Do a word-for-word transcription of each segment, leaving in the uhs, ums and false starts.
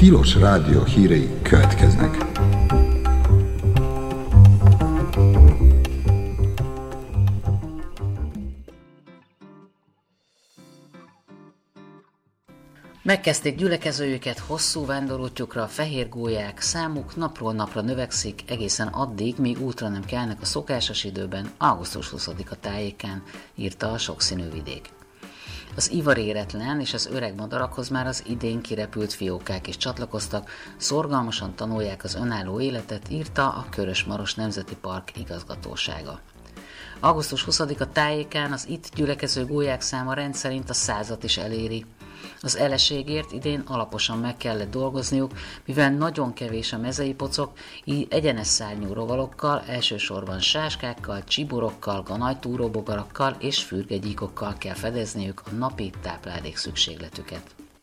Tilos Rádió hírei következnek. Megkezdték gyülekezőjüket hosszú vándorútjukra, a fehér gólyák számuk napról napra növekszik, egészen addig, míg útra nem kelnek a szokásos időben, augusztus huszadika tájékán, írta a Sokszínű vidék. Az ivaréretlen és az öreg madarakhoz már az idén kirepült fiókák is csatlakoztak, szorgalmasan tanulják az önálló életet, írta a Körös-Maros Nemzeti Park igazgatósága. augusztus huszadika tájékán az itt gyülekező gólyák száma rendszerint a százat is eléri. Az eleségért idén alaposan meg kellett dolgozniuk, mivel nagyon kevés a mezei pocok, így egyenes szárnyú rovalokkal, elsősorban sáskákkal, csiborokkal, ganajtúróbogarakkal és fürgegyíkokkal kell fedezniük a napi táplálék szükségletüket.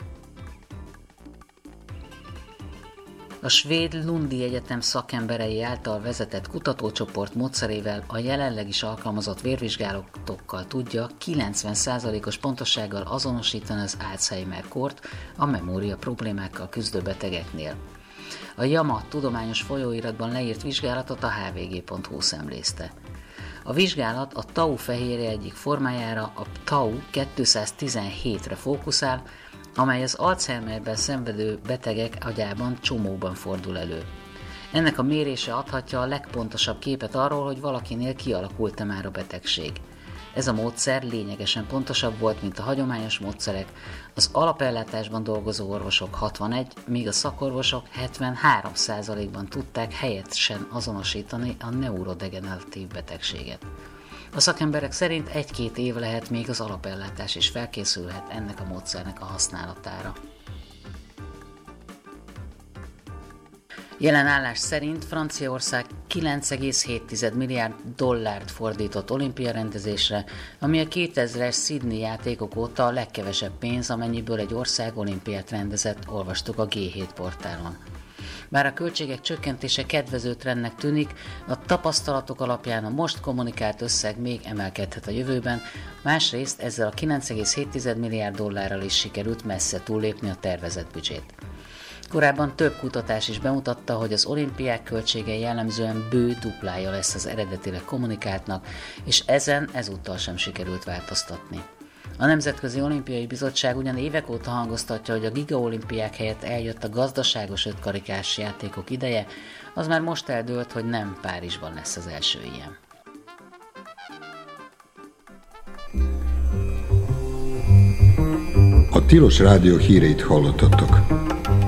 A svéd Lundi Egyetem szakemberei által vezetett kutatócsoport módszerével a jelenleg is alkalmazott vérvizsgálatokkal tudja kilencven százalékos pontossággal azonosítani az Alzheimer-kort a memória problémákkal küzdő betegeknél. A JAMA tudományos folyóiratban leírt vizsgálatot a há vé gé pont hú szemlézte. A vizsgálat a tau fehérje egyik formájára, a tau kétszáztizenhétre fókuszál, amely az Alzheimerben szenvedő betegek agyában csomóban fordul elő. Ennek a mérése adhatja a legpontosabb képet arról, hogy valakinél kialakult-e már a betegség. Ez a módszer lényegesen pontosabb volt, mint a hagyományos módszerek, az alapellátásban dolgozó orvosok hatvanegy, míg a szakorvosok hetvenhárom százalékban tudták helyesen azonosítani a neurodegeneratív betegséget. A szakemberek szerint egy-két év lehet, még az alapellátás is felkészülhet ennek a módszernek a használatára. Jelen állás szerint Franciaország kilenc egész hét milliárd dollárt fordított olimpia rendezésre, ami a kétezres Sydney játékok óta a legkevesebb pénz, amennyiből egy ország olimpiát rendezett, olvastuk a gé hét portálon. Bár a költségek csökkentése kedvező trendnek tűnik, a tapasztalatok alapján a most kommunikált összeg még emelkedhet a jövőben, másrészt ezzel a kilenc egész hét milliárd dollárral is sikerült messze túllépni a tervezett büdzsét. Korábban több kutatás is bemutatta, hogy az olimpiák költsége jellemzően bő duplája lesz az eredetileg kommunikáltnak, és ezen ezúttal sem sikerült változtatni. A Nemzetközi Olimpiai Bizottság ugyan évek óta hangoztatja, hogy a gigaolimpiák helyett eljött a gazdaságos ötkarikás játékok ideje, az már most eldőlt, hogy nem Párizsban lesz az első ilyen. A Tilos Rádió híreit hallottatok.